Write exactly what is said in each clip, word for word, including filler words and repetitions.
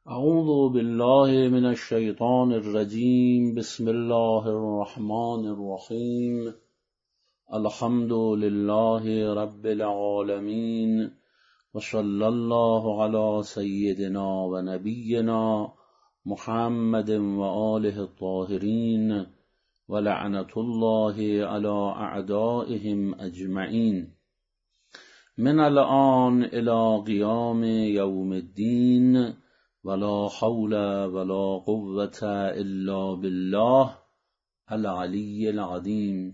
اعوذ بالله من الشیطان الرجیم. بسم الله الرحمن الرحیم. الحمد لله رب العالمین و صلی الله علی سیدنا و نبینا محمد و آله الطاهرین و لعنت الله علی اعدائهم اجمعین. من الآن الی قیام یوم الدین ولا حول ولا قوة الا بالله العلی العظیم.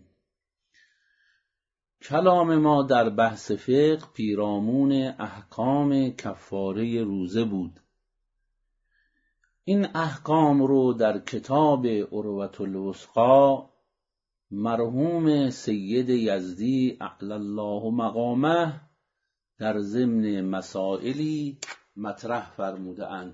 کلام ما در بحث فقه پیرامون احکام کفاره روزه بود. این احکام رو در کتاب عروة الوثقی مرحوم سید یزدی اعلی الله مقامه در ضمن مسائلی مطرح فرموده اند.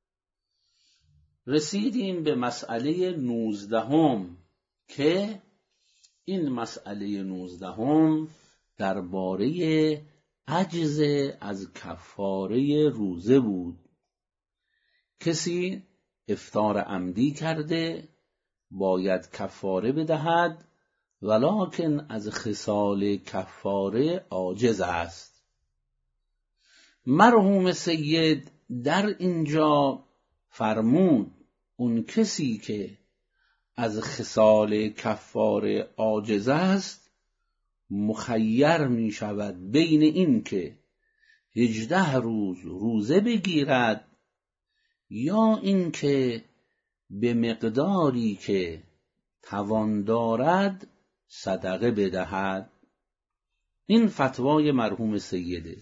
رسیدیم به مسئله نوزدهم که این مسئله نوزدهم درباره عجز از کفاره روزه بود. کسی افطار عمدی کرده باید کفاره بدهد، ولکن از خصال کفاره عاجز است. مرحوم سید در اینجا فرمود اون کسی که از خصال کفاره عاجز است مخیر می شود بین این که هجده روز روزه بگیرد یا این که به مقداری که توان دارد صدقه بدهد. این فتوای مرحوم سیده.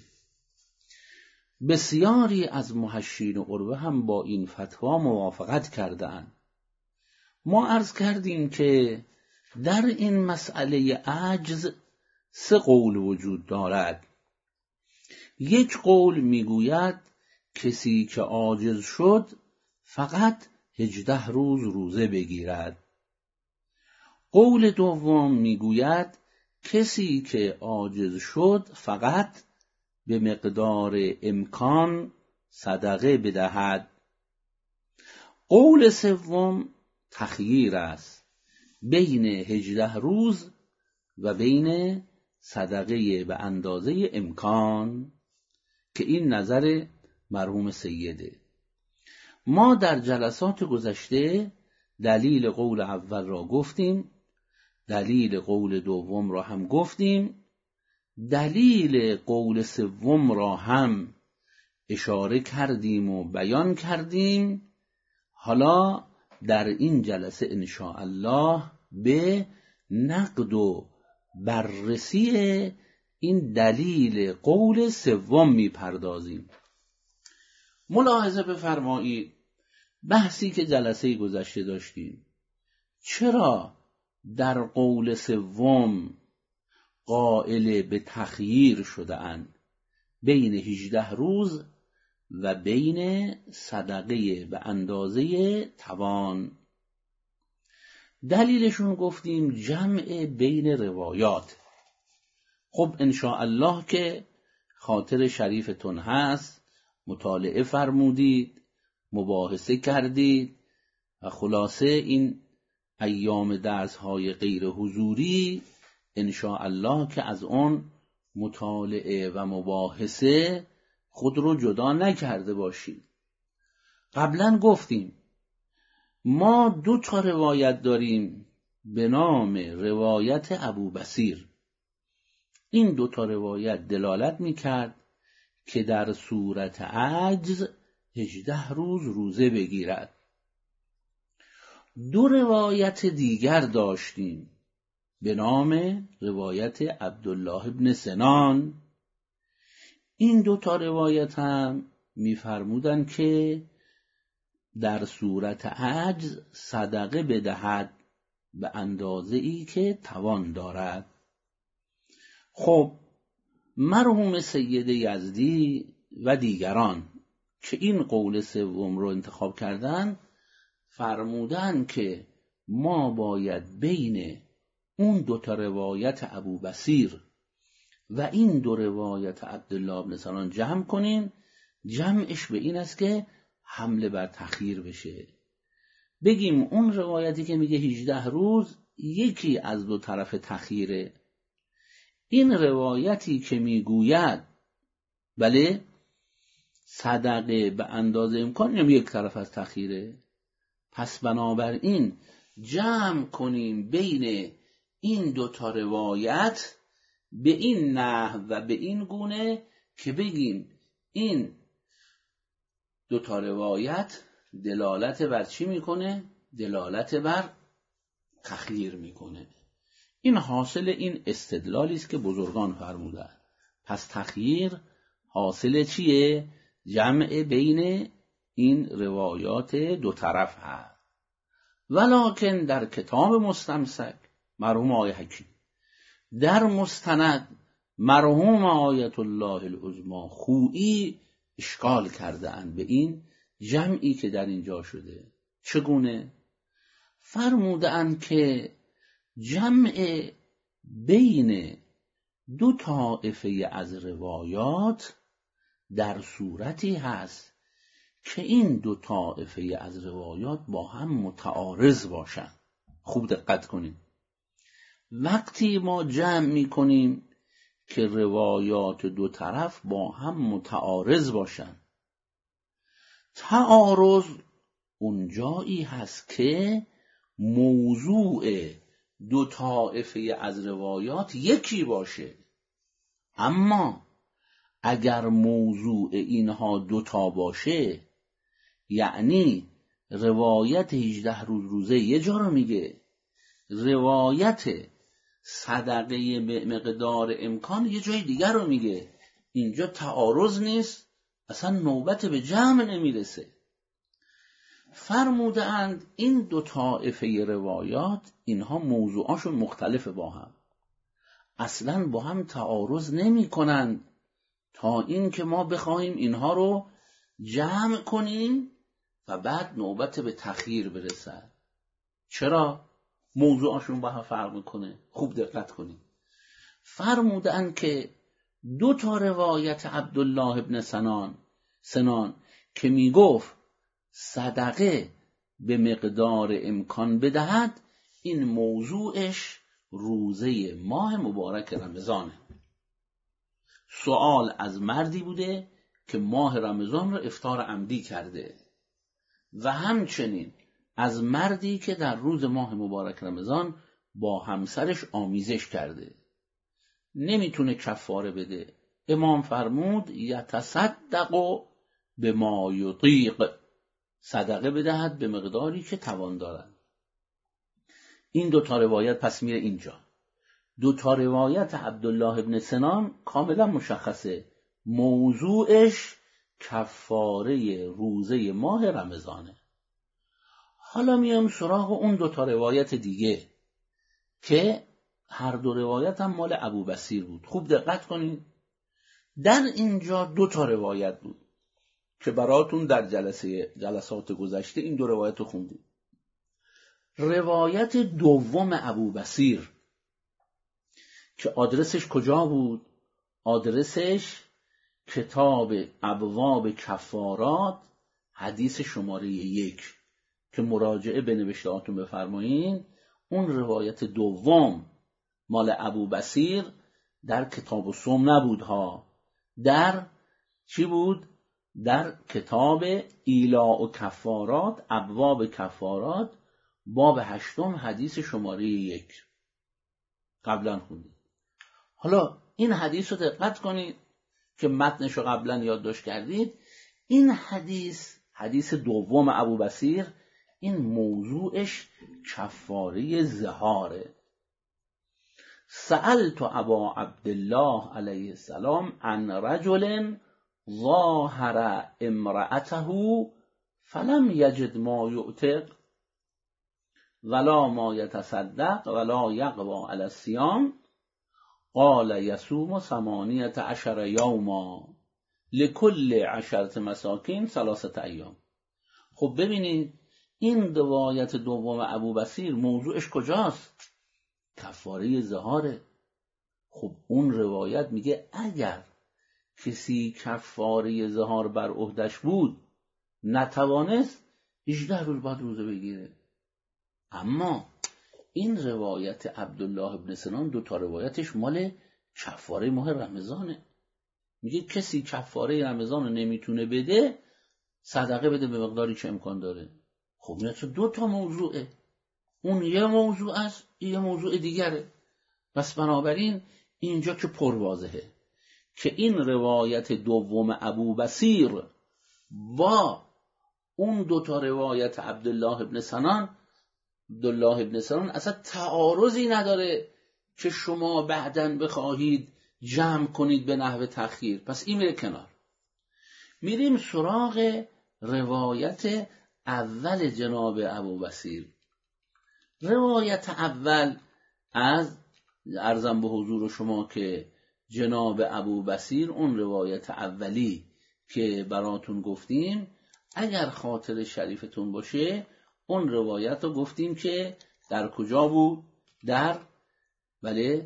بسیاری از محشین عروه هم با این فتوا موافقت کردند. ما عرض کردیم که در این مسئله عجز سه قول وجود دارد. یک قول میگوید کسی که عاجز شد فقط هجده روز روزه بگیرد. قول دوم میگوید کسی که عاجز شد فقط به مقدار امکان صدقه بدهد. قول سوم تخییر است بین هجده روز و بین صدقه به اندازه امکان، که این نظر مرحوم سیده. ما در جلسات گذشته دلیل قول اول را گفتیم، دلیل قول دوم را هم گفتیم، دلیل قول سوم را هم اشاره کردیم و بیان کردیم. حالا در این جلسه انشاءالله به نقد و بررسی این دلیل قول سوم میپردازیم. ملاحظه بفرمایید بحثی که جلسه گذشته داشتیم، چرا در قول سوم قائل به تخییر شده اند بین هجده روز و بین صدقه به اندازه توان؟ دلیلشون گفتیم جمع بین روایات. خب انشاءالله که خاطر شریفتون هست، مطالعه فرمودید، مباحثه کردید و خلاصه این ایام درس‌های غیر حضوری انشاءالله که از اون مطالعه و مباحثه خود رو جدا نکرده باشید. قبلا گفتیم ما دو تا روایت داریم به نام روایت ابوبصیر. این دو تا روایت دلالت میکرد که در صورت عجز هجده روز روزه بگیرد. دو روایت دیگر داشتیم به نام روایت عبدالله ابن سنان. این دو تا روایت هم می‌فرمودند که در صورت عجز صدقه بدهد به اندازه‌ای که توان دارد. خب مرحوم سید یزدی و دیگران که این قول سوم رو انتخاب کردن فرمودن که ما باید بین اون دو تا روایت ابوبصیر و این دو روایت عبدالله بن سنان جمع کنیم. جمعش به این است که حمله بر تخییر بشه. بگیم اون روایتی که میگه هجده روز یکی از دو طرف تخییره. این روایتی که میگوید بله صدقه به اندازه امکان هم یک طرف از تخییره. پس بنابراین جمع کنیم بین این دو تا روایت به این نحو و به این گونه که بگیم این دو تا روایت دلالت بر چی میکنه؟ دلالت بر تخییر میکنه. این حاصل این استدلالی است که بزرگان فرمودند. پس تخییر حاصل چیه؟ جمع بین این روایات دو طرف هست. ولکن در کتاب مستمسک مرحوم آقای حکیم، در مستند مرحوم آیت الله العظمی خویی اشکال کرده اند به این جمعی که در اینجا شده. چگونه؟ فرموده اند که جمع بین دو طایفه از روایات در صورتی هست که این دو طایفه از روایات با هم متعارض باشند. خوب دقت کنیم. وقتی ما جمع می کنیم که روایات دو طرف با هم متعارض باشند، تعارض اونجایی هست که موضوع دو طایفه از روایات یکی باشه. اما اگر موضوع اینها دوتا باشه، یعنی روایت هجده روز روزه یه جا رو میگه، روایت صدقه به مقدار امکان یه جای دیگر رو میگه، اینجا تعارض نیست، اصلا نوبت به جمع نمیرسه. فرموده اند این دو طایفه روایات اینها موضوعاشون مختلفه با هم، اصلا با هم تعارض نمی کنند تا این که ما بخواهیم اینها رو جمع کنیم و بعد نوبت به تخییر برسد. چرا؟ موضوعاشون با هم فرق میکنه. خوب دقت کنیم. فرموده اند که دو تا روایت عبدالله ابن سنان سنان که میگفت صدقه به مقدار امکان بدهد، این موضوعش روزه ماه مبارک رمضانه. سوال از مردی بوده که ماه رمضان رو افطار عمدی کرده و همچنین از مردی که در روز ماه مبارک رمضان با همسرش آمیزش کرده، نمیتونه کفاره بده. امام فرمود یتصدق به ما یطیق، صدقه بدهد به مقداری که توان دارد. این دو تا روایت پس میره اینجا. دو تا روایت عبدالله ابن سنان کاملا مشخصه، موضوعش کفاره روزه ماه رمضانه. حالا میام سراغ اون دو تا روایت دیگه که هر دو روایت هم مال ابو بصیر بود. خوب دقت کنید. در اینجا دو تا روایت بود که براتون در جلسه جلسات گذشته این دو روایت رو خوندیم. روایت دوم ابو بصیر که آدرسش کجا بود؟ آدرسش کتاب ابواب کفارات حدیث شماره یک که مراجعه به نوشتهاتون بفرمایین. اون روایت دوم مال ابو بصیر در کتاب الصوم نبود ها، در چی بود؟ در کتاب ایلاء و کفارات، ابواب کفارات، باب هشتم حدیث شماره یک قبلا خوندید. حالا این حدیث رو دقت کنید که متنش رو قبلا یادداشت کردید. این حدیث حدیث دوم ابو بصیر، این موضوعش کفاره ظهاره. سألت ابا عبدالله علیه السلام عن رجل ظاهر امرأته فلم یجد ما یعتق ولا ما یتصدق ولا یقوی علی الصیام قال یصوم ثمانیة عشر یوما لکل عشرة مساکین ثلاثة ایام. خب ببینید این روایت دوم ابو بصیر موضوعش کجاست؟ کفاره ظهاره. خب اون روایت میگه اگر کسی کفاره ظهار بر عهدش بود نتوانست هجده روز بعد روزه بگیره. اما این روایت عبدالله ابن سنان دو تا روایتش مال کفاره ماه رمضانه. میگه کسی کفاره رمضان رو نمیتونه بده، صدقه بده به مقداری که امکان داره. خب اینا چه دو تا موضوعه، اون یه موضوع است، این یه موضوع دیگره. پس بنابراین اینجا که پر واضحه که این روایت دوم ابو بصیر با اون دو تا روایت عبدالله ابن سنان عبدالله ابن سنان اصلا تعارضی نداره که شما بعداً بخواهید جمع کنید به نحو تأخیر. پس این میره کنار. میریم سراغ روایت اول جناب ابو بصیر. روایت اول از عرضم به حضور شما که جناب ابو بصیر اون روایت اولی که براتون گفتیم، اگر خاطر شریفتون باشه اون روایت رو گفتیم که در کجا بود؟ در بله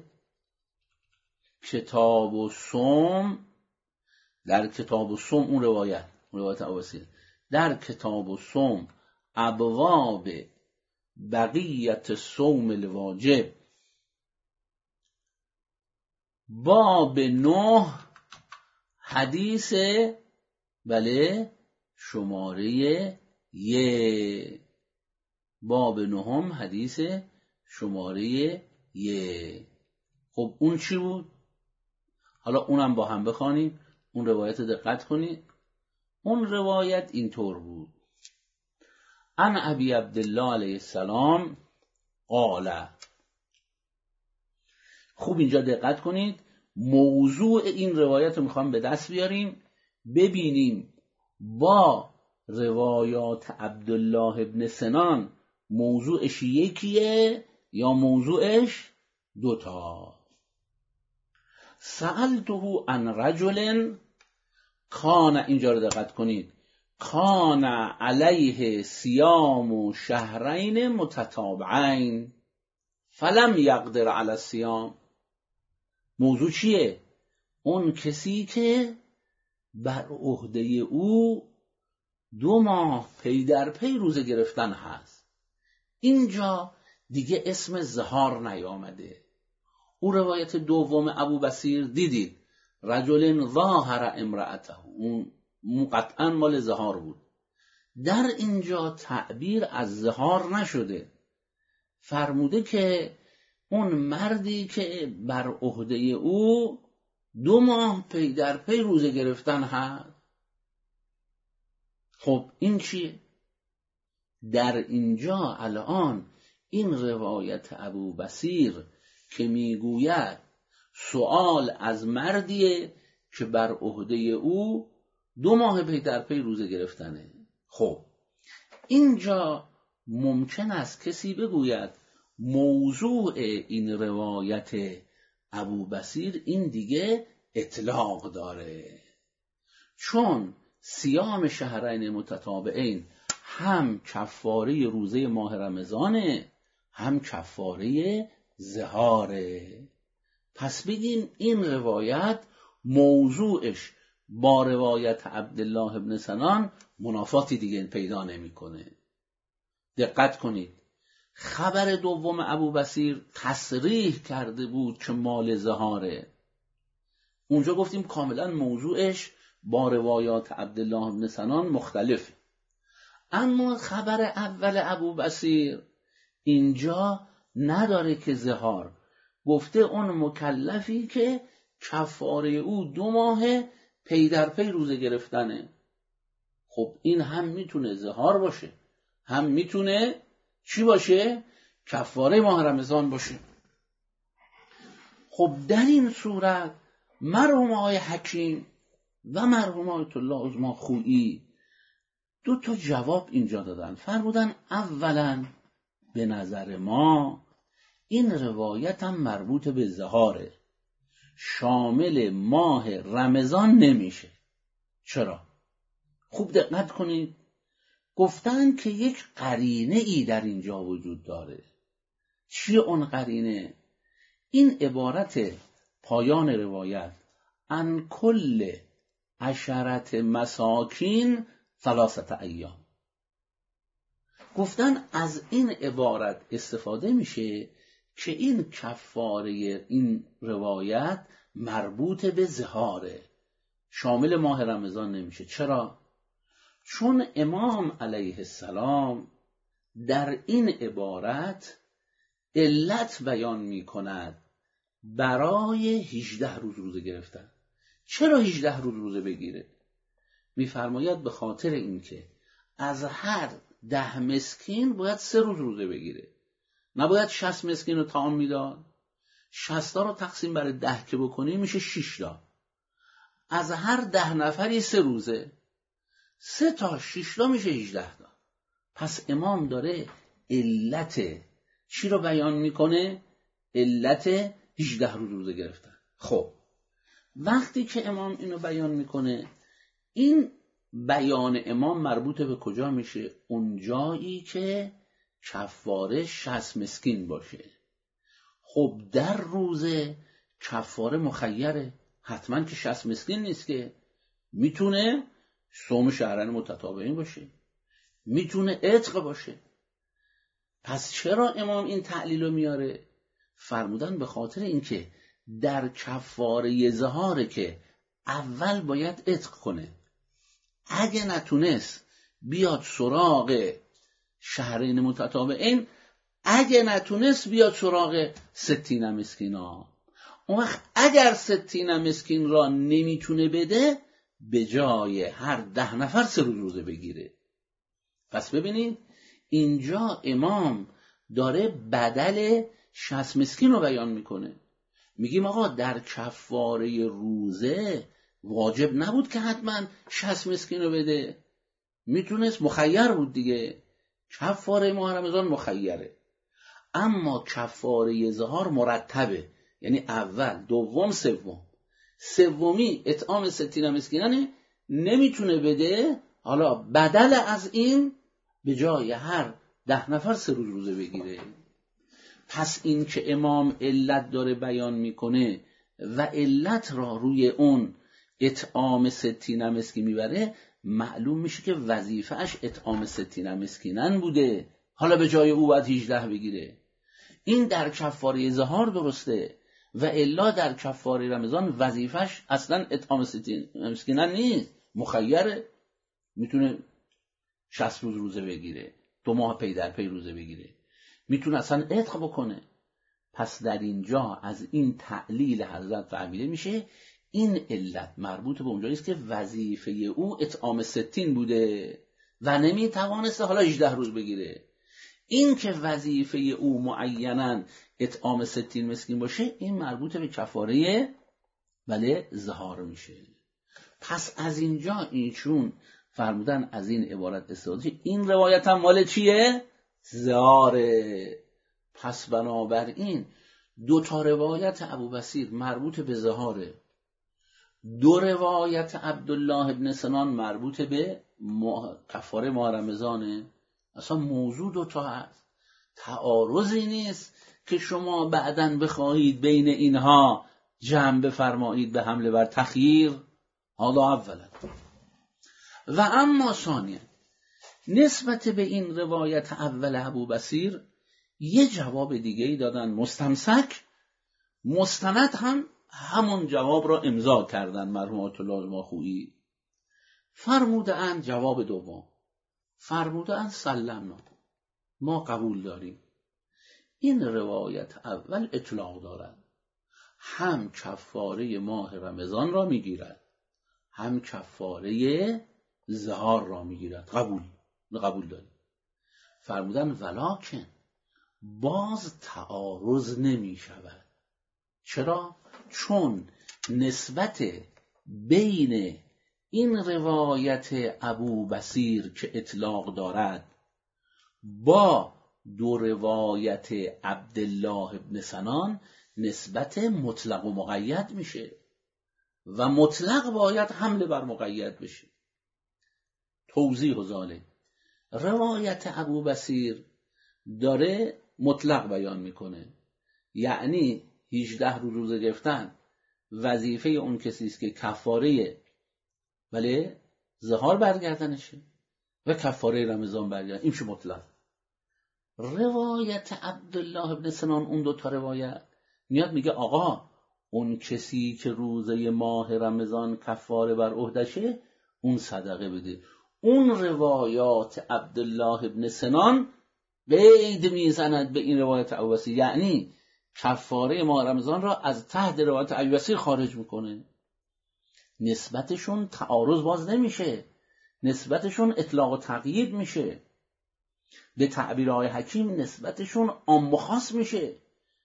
کتاب و صوم، در کتاب و صوم اون روایت اون روایت ابو بصیر در کتاب و صوم ابواب بقیت صوم الواجب، باب نه حدیث بله شماره یه، باب نهم حدیث شماره یه. خب اون چی بود؟ حالا اونم با هم بخوانیم، اون روایت دقت کنید. اون روایت اینطور بود: ان ابی عبدالله علیه السلام قال. خوب اینجا دقت کنید، موضوع این روایت رو میخوام به دست بیاریم، ببینیم با روایات عبدالله ابن سنان موضوعش یکیه یا موضوعش دوتا. سألته عن رجل کان، اینجا رو دقت کنید، کان علیه صیام شهرین متتابعین فلم یقدر علی الصیام. موضوع چیه؟ اون کسی که بر عهده او دو ماه پی در پی روزه گرفتن هست. اینجا دیگه اسم ظهار نیامده. او روایت دوم ابو بصیر دیدید رجل ظاهر امرأته، اون قطعا مال ظهار بود. در اینجا تعبیر از ظهار نشده، فرموده که اون مردی که بر عهده او دو ماه پی در پی روزه گرفتن هست. خب این چیه؟ در اینجا الان این روایت ابو بصیر که میگوید سوال از مردیه که بر عهده او دو ماه پی در پی روزه گرفتنه. خب اینجا ممکن است کسی بگوید موضوع این روایت ابو بصیر این دیگه اطلاق داره، چون صیام شهرین متتابعین هم کفاره روزه ماه رمضانه هم کفاره ظهاره. پس بگیم این روایت موضوعش با روایت عبدالله ابن سنان منافاتی دیگه پیدا نمیکنه. دقت کنید، خبر دوم ابو بصیر تصریح کرده بود که مال ظهاره. اونجا گفتیم کاملا موضوعش با روایات عبدالله ابن سنان مختلفه. اما خبر اول ابو بصیر اینجا نداره که ظهار، گفته اون مکلفی که کفاره او دو ماه پی در پی روزه گرفتنه. خب این هم میتونه ظهار باشه، هم میتونه چی باشه؟ کفاره ماه رمضان باشه. خب در این صورت مرحوم آقای حکیم و مرحوم آیت الله عظما خویی دو تا جواب اینجا دادن. فرمودن اولا به نظر ما این روایت هم مربوط به ظهاره، شامل ماه رمضان نمیشه. چرا؟ خوب دقت کنید، گفتن که یک قرینه ای در اینجا وجود داره. چیه اون قرینه؟ این عبارت پایان روایت ان کل عشرت مساکین ثلاثه ایام. گفتن از این عبارت استفاده میشه که این کفاره این روایت مربوط به ظهاره، شامل ماه رمضان نمیشه. چرا؟ چون امام علیه السلام در این عبارت علت بیان میکند برای هجده روز روزه گرفتن. چرا هجده روز روزه بگیره؟ میفرماید به خاطر اینکه از هر ده مسکین باید سه روز روزه بگیره، نباید شصت مسکین رو طعام میداد. شصت رو تقسیم بر ده که بکنی میشه شش تا. از هر ده نفری سه روزه، سه تا شش تا میشه هجده تا. پس امام داره علت چی رو بیان میکنه؟ علت هجده روز روزه گرفتن. خب وقتی که امام اینو بیان میکنه، این بیان امام مربوط به کجا میشه؟ اون جایی که کفاره شصت مسکین باشه. خب در روزه کفاره مخیره، حتما که شصت مسکین نیست که، میتونه صوم شهرین متتابعین باشه، میتونه عتق باشه. پس چرا امام این تعلیل رو میاره؟ فرمودن به خاطر اینکه در کفاره ظهاره که اول باید عتق کنه، اگه نتونست بیاد سراغ شهرین متتابعین، اگه نتونست بیاد سراغ ستین مسکینا. اون وقت اگر ستین مسکین را نمیتونه بده، به جای هر ده نفر سه روز روزه بگیره. پس ببینید اینجا امام داره بدل شصت مسکین رو بیان میکنه. میگیم آقا در کفاره روزه واجب نبود که حتما شصت مسکین رو بده، میتونست مخیر بود دیگه. کفاره ماه رمضان مخیره، اما کفاره ظهار مرتبه، یعنی اول، دوم، سوم. سومی اطعام ستین مسکینانه، نمیتونه بده، حالا بدل از این به جای هر ده نفر سه روز روزه بگیره. پس این که امام علت داره بیان میکنه و علت را روی اون اطعام ستین مسکین میبره، معلوم میشه که وظیفه‌اش اطعام ستین مسکینن بوده، حالا به جای او باید هجده بگیره. این در کفاره ظهار درسته و الا در کفاره رمضان وظیفه‌اش اصلا اطعام ستین مسکینن نیست، مخیره، میتونه شصت روز روزه بگیره، دو ماه پی در پی روزه بگیره، میتونه اصلا عتق بکنه. پس در اینجا از این تعلیل حضرت فهمیده میشه این علت مربوط به اونجایی است که وظیفه او اطعام ستین بوده و نمیتوانسته حالا هجده روز بگیره. این که وظیفه او معیناً اطعام ستین مسکین باشه، این مربوط به کفاره ولی ظهار میشه. پس از اینجا ایشون فرمودن از این عبارت استفاده، این روایت هم مال چیه؟ ظهاره. پس بنابراین دو تا روایت ابوبصیر مربوط به ظهاره، دو روایت عبدالله ابن سنان مربوط به کفاره ماه رمضانه. اصلا موضوع دو تا هست، تعارضی نیست که شما بعداً بخواهید بین اینها جمع بفرمایید به حمله بر تخییر. حالا اولا و اما ثانیا، نسبت به این روایت اول ابوبصیر یه جواب دیگه ای دادن مستمسک، مستند هم همون جواب را امضا کردن مرحومات الله ماخویی. فرمودند جواب دوم، فرمودند سلمنا، ما قبول داریم. این روایت اول اطلاق دارد، هم کفاره ماه رمضان را میگیرد، هم کفاره ظهار را میگیرد. قبول قبول داریم. فرمودن ولکن باز تعارض نمی شود. چرا؟ چون نسبت بین این روایت ابوبصیر که اطلاق دارد با دو روایت عبدالله ابن سنان نسبت مطلق و مقید میشه و مطلق باید حمله بر مقید بشه. توضیح و ذالک، روایت ابوبصیر داره مطلق بیان میکنه، یعنی هجده روز روزه گرفتن وظیفه اون کسی است که کفاره ولی ظهار برگردنشه. و کفاره رمضان برگرد، این چه مطلق. روایت عبدالله ابن سنان، اون دو تا روایت میاد میگه آقا اون کسی که روزه ماه رمضان کفاره بر عهدشه اون صدقه بده. اون روایات عبدالله ابن سنان قید میزند به این روایت ابوبصیر، یعنی کفاره ماه رمضان را از تحت روایت ابوبصیر خارج میکنه. نسبتشون تعارض باز نمیشه، نسبتشون اطلاق و تقیید میشه. به تعبیر آقای حکیم نسبتشون عام و خاص میشه.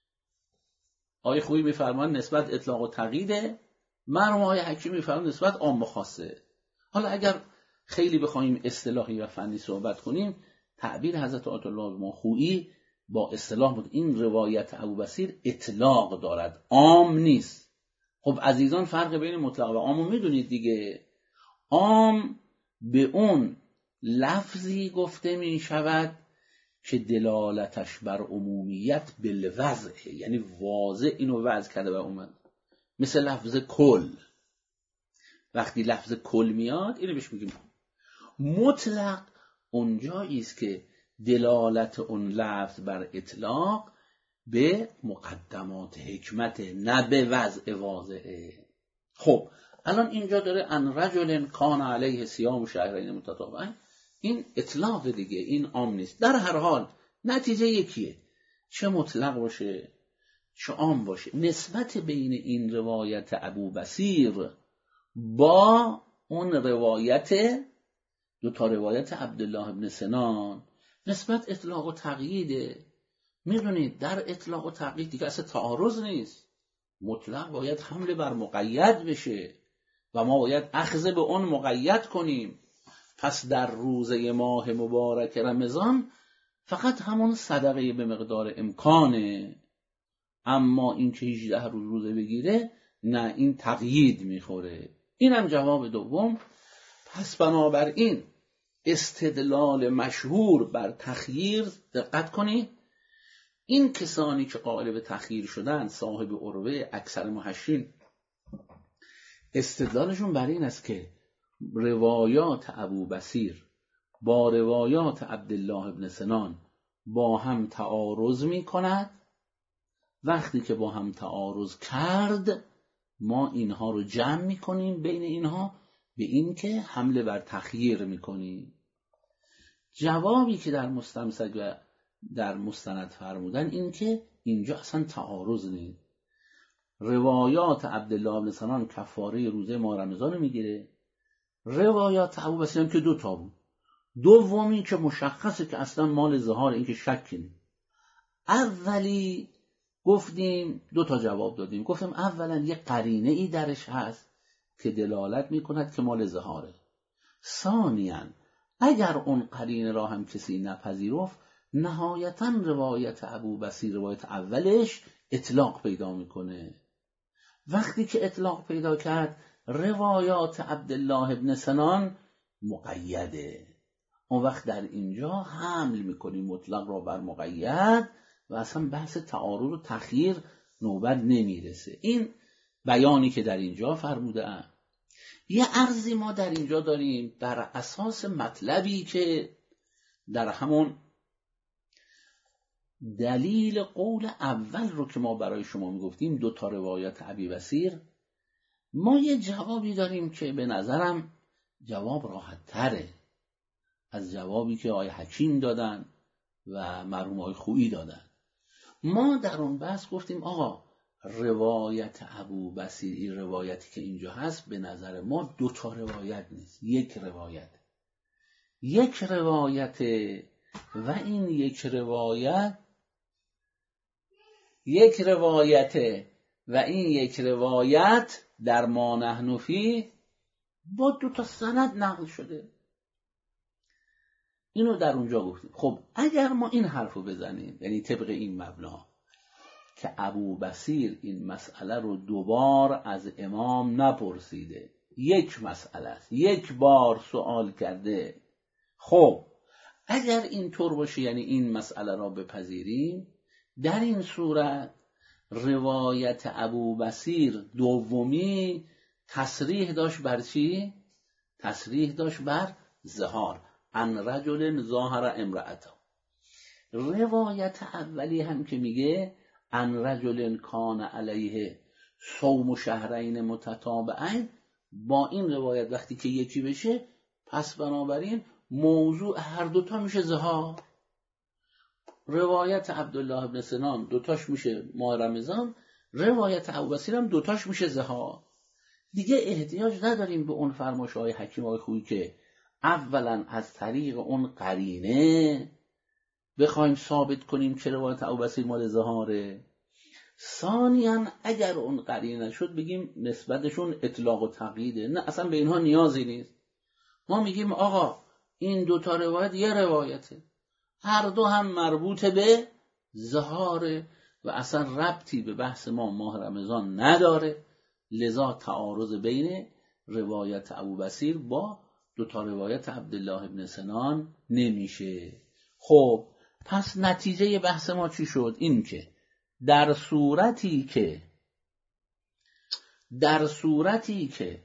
آقای خویی میفرمان نسبت اطلاق و تقییده، مرحوم آقای حکیم میفرمان نسبت عام و خاصه. حالا اگر خیلی بخوایم اصطلاحی و فنی صحبت کنیم، تعبیر حضرت آیت الله ما خویی با اصطلاح بود این روایت ابوبصیر اطلاق دارد، عام نیست. خب عزیزان فرق بین مطلق و عام رو میدونید دیگه. عام به اون لفظی گفته می شود که دلالتش بر عمومیت بالوضع، یعنی واضح اینو وضع کرده و اومد، مثل لفظ کل. وقتی لفظ کل میاد اینو بهش میگیم مطلق. اونجایی است که دلالت اون لفظ بر اطلاق به مقدمات حکمت، نه به وضع واضحه. خب الان اینجا داره ان رجل کان علیه صیام شهرین متتابعین، این اطلاق دیگه، این عام نیست. در هر حال نتیجه یکیه، چه مطلق باشه چه عام باشه. نسبت بین این روایت ابوبصیر با اون روایت دو تا روایت عبدالله ابن سنان نسبت اطلاق و تقییده. میدونید در اطلاق و تقیید دیگه اصلا تعارض نیست. مطلق باید حمله بر مقید بشه و ما باید اخذ به اون مقید کنیم. پس در روزه ماه مبارک رمضان فقط همون صدقه به مقدار امکانه، اما این که هجده روز روزه بگیره نه، این تقیید میخوره. اینم جواب دوم. پس بنابراین استدلال مشهور بر تخییر، دقت کنید، این کسانی که قائل به تخییر شدن، صاحب عروه اکثر محشین، استدلالشون بر این است که روایات ابوبصیر با روایات عبدالله ابن سنان با هم تعارض می کند. وقتی که با هم تعارض کرد ما اینها رو جمع می کنیم بین اینها به این که حمله بر تخییر می کنیم. جوابی که در مستمسک و در مستند فرمودن این که اینجا اصلا تعارض نیست. روایات عبدالله ابن سنان کفاره روزه ماه رمضان میگیره، روایات ابوبصیر که دو تا بود. دومی که مشخصه که اصلا مال ظهار، این که شکی نیست. اولی گفتیم دو تا جواب دادیم. گفتیم اولا یه قرینه ای درش هست که دلالت میکند که مال ظهاره. ثانیاً اگر اون قرینه را هم کسی نپذیرفت، نهایتاً روایت ابوبصیر روایت اولش اطلاق پیدا میکنه. وقتی که اطلاق پیدا کرد روایات عبدالله ابن سنان مقیده. اون وقت در اینجا حمل میکنیم مطلق را بر مقید و اصلا بحث تعارض و تخییر نوبت نمیرسه. این بیانی که در اینجا فرموده ام. یه عرضی ما در اینجا داریم بر اساس مطلبی که در همون دلیل قول اول رو که ما برای شما میگفتیم، دو تا روایت ابوبصیر، ما یه جوابی داریم که به نظرم جواب راحت تره از جوابی که آقای حکیم دادن و مرحوم آقای خویی دادن. ما در اون بحث گفتیم آقا روایت ابوبصیر، این روایتی که اینجا هست به نظر ما دو تا روایت نیست، یک روایت یک روایت و این یک روایت یک روایت و این یک روایت در ما نحن فیه با دو تا سند نقل شده. اینو در اونجا گفتیم. خب اگر ما این حرفو بزنیم، یعنی طبق این مبنا که ابوبصیر این مسئله رو دوبار از امام نپرسیده، یک مسئله است، یک بار سوال کرده، خب اگر این طور باشه یعنی این مسئله را بپذیریم، در این صورت روایت ابوبصیر دومی تصریح داشت بر چی؟ تصریح داشت بر ظهار. عن رجل ظاهر امرأته. روایت اولی هم که میگه عن رجل کان علیه صوم شهرین متتابعین، با این روایت وقتی که یکی بشه پس بنابراین موضوع هر دوتا میشه ظهار. روایت عبدالله بن سنان دوتاش میشه ماه رمضان، روایت ابوبصیر هم دوتاش میشه ظهار. دیگه احتیاج نداریم به اون فرمایش‌های حکیم‌های خوبی که اولا از طریق اون قرینه بخوایم ثابت کنیم که روایت ابوبصیر مال ظهاره. ثانیاً اگر اون قرینه نشد بگیم نسبتشون اطلاق و تقییده، نه اصلا به اینها نیازی نیست. ما میگیم آقا این دوتا روایت یه روایته، هر دو هم مربوط به ظهاره و اصلا ربطی به بحث ما ماه رمضان نداره، لذا تعارض بین روایت ابوبصیر با دوتا روایت عبدالله بن سنان نمیشه. خب پس نتیجه بحث ما چی شد؟ این که در صورتی که در صورتی که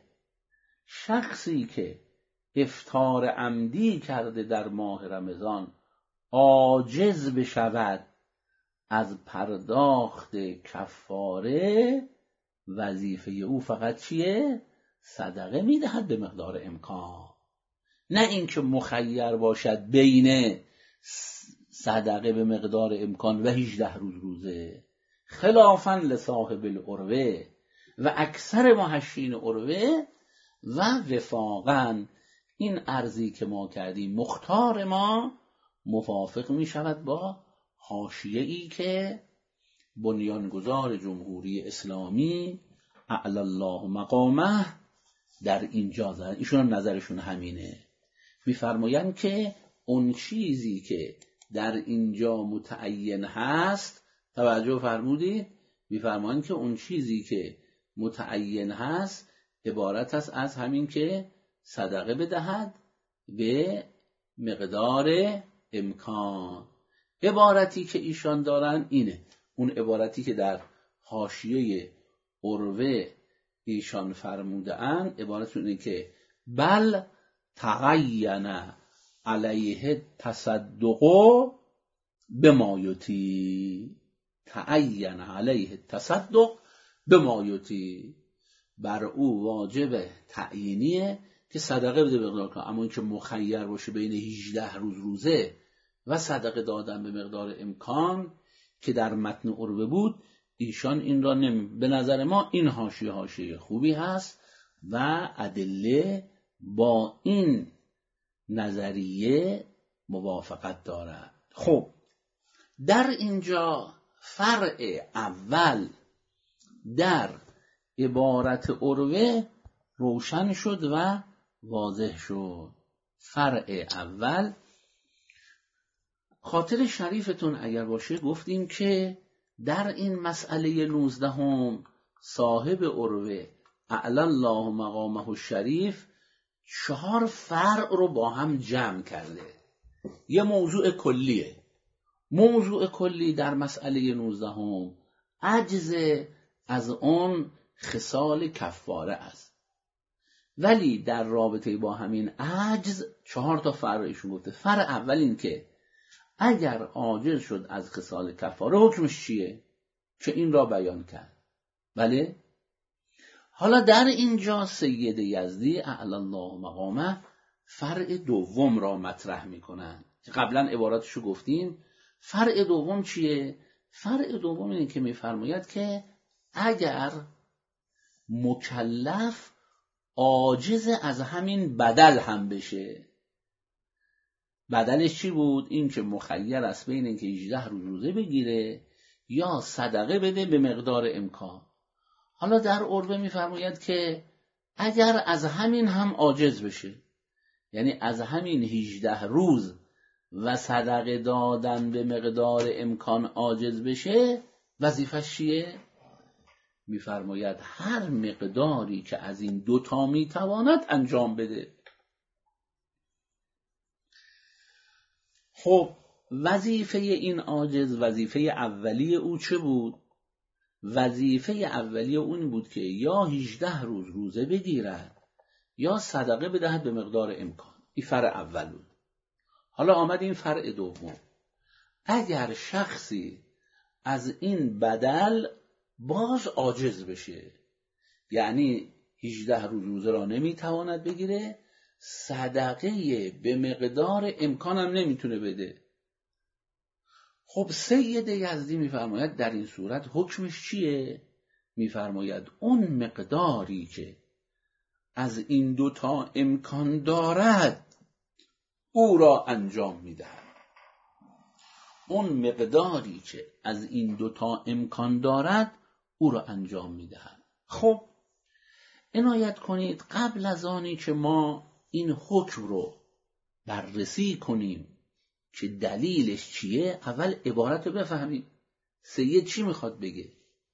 شخصی که افطار عمدی کرده در ماه رمضان عاجز بشود از پرداخت کفاره، وظیفه او فقط چیه؟ صدقه میدهد به مقدار امکان، نه اینکه مخیر باشد بین صدقه به مقدار امکان و هجده روز روزه، خلافاً لصاحب العروه و اکثر محشین عروه و وفاقاً این عرضی که ما کردیم مختار ما موافق می شود با حاشیه‌ای که بنیانگذار جمهوری اسلامی اعلی الله مقامه در اینجا زدن. ایشون هم نظرشون همینه، میفرمایند که اون چیزی که در اینجا متعین هست، توجه فرمودید، میفرمایند که اون چیزی که متعین هست عبارت است از همین که صدقه بدهد به مقدار امکان. عبارتی که ایشان دارن اینه، اون عبارتی که در حاشیه عروه ایشان فرموده اند عبارت اینه که بل تعین علیه تصدق بما یطیق، تعین علیه تصدق بما یطیق، بر او واجب تعیینیه که صدقه بده به مقدار، اما اینکه مخیر باشه بین هجده روز روزه و صدقه دادن به مقدار امکان که در متن عروه بود، ایشان این را نمی... به نظر ما این حاشیه حاشیه خوبی هست و ادله با این نظریه موافقت دارد. خب در اینجا فرع اول در عبارت عروه روشن شد و واضح شد. فرع اول خاطر شریفتون اگر باشه گفتیم که در این مسئله نوزدهم صاحب عروه اعلی الله مقامه الشریف چهار فرع رو با هم جمع کرده. یه موضوع کلیه. موضوع کلی در مسئله نوزدهم عجز از اون خصال کفاره است، ولی در رابطه با همین عجز چهار تا فرعشون گفته. فرع اول این که اگر عاجز شد از خصال کفاره حکمش چیه که این را بیان کرد. بله، حالا در اینجا سید یزدی اعلی الله مقامه فرع دوم را مطرح میکنن که قبلا عباراتشو گفتیم. فرع دوم چیه؟ فرع دوم اینه که میفرماید که اگر مکلف عاجز از همین بدل هم بشه، بدلش چی بود؟ این که مخیر است بین اینکه هجده روز روزه بگیره یا صدقه بده به مقدار امکان. حالا در عروه میفرماید که اگر از همین هم عاجز بشه، یعنی از همین هجده روز و صدقه دادن به مقدار امکان عاجز بشه، وظیفش چیه؟ میفرماید هر مقداری که از این دوتا میتواند انجام بده. خب وظیفه این عاجز، وظیفه اولیه او چه بود؟ وظیفه اولیه اون بود که یا هجده روز روزه بگیرد یا صدقه بدهد به مقدار امکان. این فرع اول بود. حالا آمد این فرع دوم، اگر شخصی از این بدل باز عاجز بشه، یعنی هجده روز روزه را نمیتواند بگیره، صدقه به مقدار امکانم نمیتونه بده، خب سید یزدی میفرماید در این صورت حکمش چیه؟ میفرماید اون مقداری که از این دوتا امکان دارد او را انجام میدهد. اون مقداری که از این دوتا امکان دارد او را انجام میدهد. خب عنایت کنید قبل از آنی که ما این حکم رو بررسی کنیم که دلیلش چیه، اول عبارت رو بفهمیم. سید چی میخواد بگه؟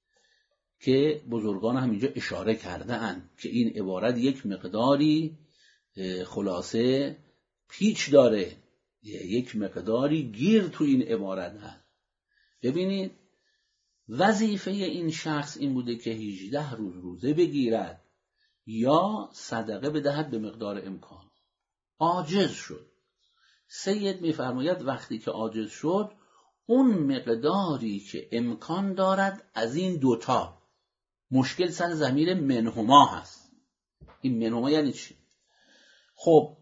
که بزرگان هم اینجا اشاره کرده اند که این عبارت یک مقداری خلاصه پیچ داره، یک مقداری گیر تو این عبارت هست. ببینید وظیفه این شخص این بوده که هجده روز روزه بگیرد یا صدقه بدهد به مقدار امکان. عاجز شد. سید میفرماید وقتی که عاجز شد اون مقداری که امکان دارد از این دوتا، مشکل سر ضمیر منهما هست. این منهما یعنی چی؟ خب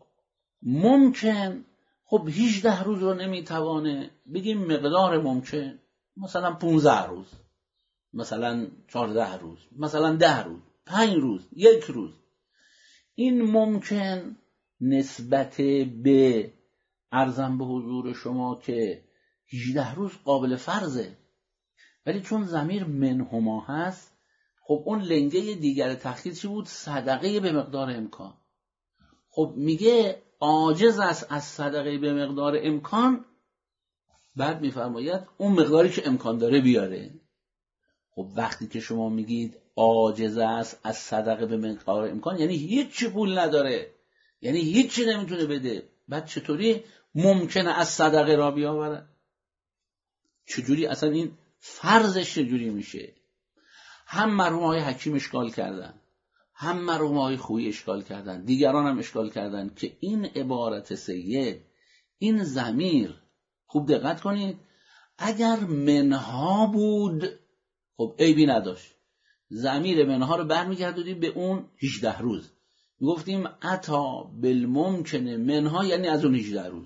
ممکن خب هجده روز رو نمیتوانه، بگیم مقدار ممکن مثلا پونزده روز، مثلا چهارده روز، مثلا ده روز، پنج روز، یک روز. این ممکن نسبت به عرضم به حضور شما که هجده روز قابل فرضه، ولی چون ضمیر منهما هست خب اون لنگه دیگر تخصیص چی بود؟ صدقه به مقدار امکان. خب میگه عاجز است از صدقه به مقدار امکان، بعد میفرماید اون مقداری که امکان داره بیاره. خب وقتی که شما میگید عاجز است از صدقه به مقدار امکان یعنی هیچ پول نداره، یعنی هیچی نمیتونه بده، بعد چطوری ممکنه از صدقه را بیاوره؟ چجوری اصلا این فرضش چجوری میشه؟ هم مرحوم های حکیم اشکال کردن، هم مرحوم های خویی اشکال کردن، دیگران هم اشکال کردن که این عبارت سید، این ضمیر، خوب دقت کنید، اگر منها بود خب عیبی نداشت، ضمیر منها رو برمیگردونیم به اون هجده روز، میگفتیم عطا بالممکن منها یعنی از اون هجده روز.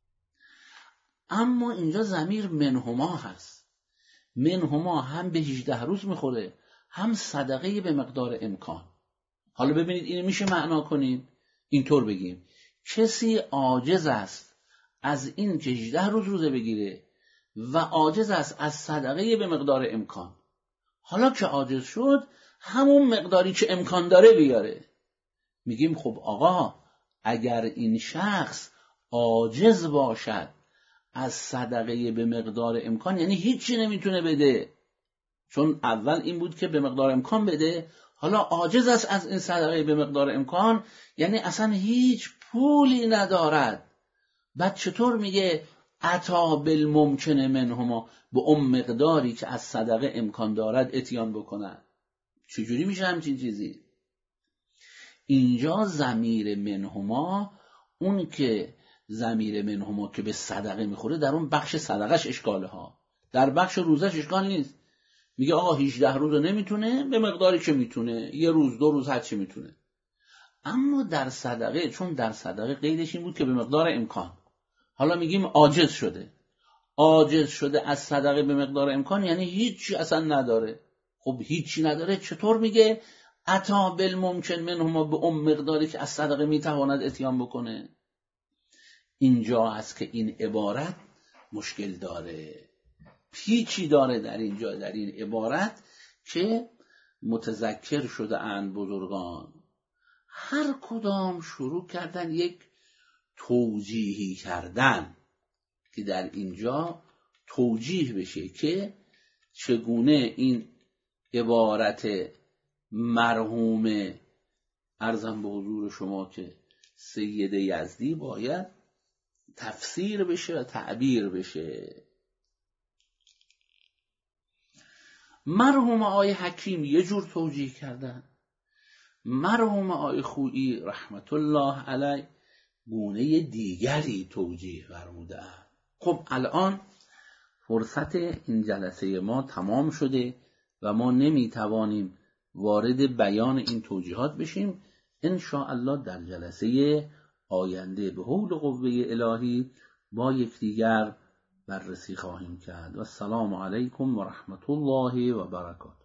اما اینجا ضمیر منهما هست، منهما هم به هجده روز میخوره هم صدقه به مقدار امکان. حالا ببینید اینو میشه معنا کنید، اینطور بگیم کسی عاجز است از این که هجده روز روزه بگیره و عاجز است از صدقه به مقدار امکان. حالا که عاجز شد همون مقداری که امکان داره بیاره. میگیم خب آقا اگر این شخص عاجز باشد از صدقه به مقدار امکان یعنی هیچی نمیتونه بده، چون اول این بود که به مقدار امکان بده، حالا عاجز است از این صدقه به مقدار امکان یعنی اصلا هیچ پولی ندارد. بعد چطور میگه عطا بالممکن منهما، به اون مقداری که از صدقه امکان دارد اتیان بکنن؟ چجوری میشه همچین چیزی؟ اینجا ضمیر منهما، اون که ضمیر منهما که به صدقه میخوره در اون بخش صدقش اشکاله ها، در بخش روزش اشکال نیست. میگه آقا هجده روز رو نمیتونه، به مقداری که میتونه، یه روز دو روز هر چی میتونه. اما در صدقه، چون در صدقه قیدش این بود که به مقدار امکان، حالا میگیم عاجز شده، عاجز شده از صدقه به مقدار امکان یعنی هیچی اصلا نداره. خب هیچی نداره چطور میگه عطا بالممکن منهما، به اون مقداری که از صدقه میتواند اتیان بکنه؟ اینجا هست که این عبارت مشکل داره، پیچی داره در اینجا، در این عبارت که متذکر شده اند بزرگان، هر کدام شروع کردن یک توجیهی کردن که در اینجا توجیه بشه که چگونه این عبارت مرحوم عرضم به حضور شما که سید یزدی باید تفسیر بشه و تعبیر بشه. مرحوم آقای حکیم یه جور توجیه کردن، مرحوم آقای خویی رحمت الله علیه گونه دیگری توجیه فرموده‌اند. خب الان فرصت این جلسه ما تمام شده و ما نمیتوانیم وارد بیان این توجیهات بشیم. ان شاء الله در جلسه آینده به حول قوه الهی با یکدیگر بررسی خواهیم کرد. و السلام علیکم و رحمت الله و برکاته.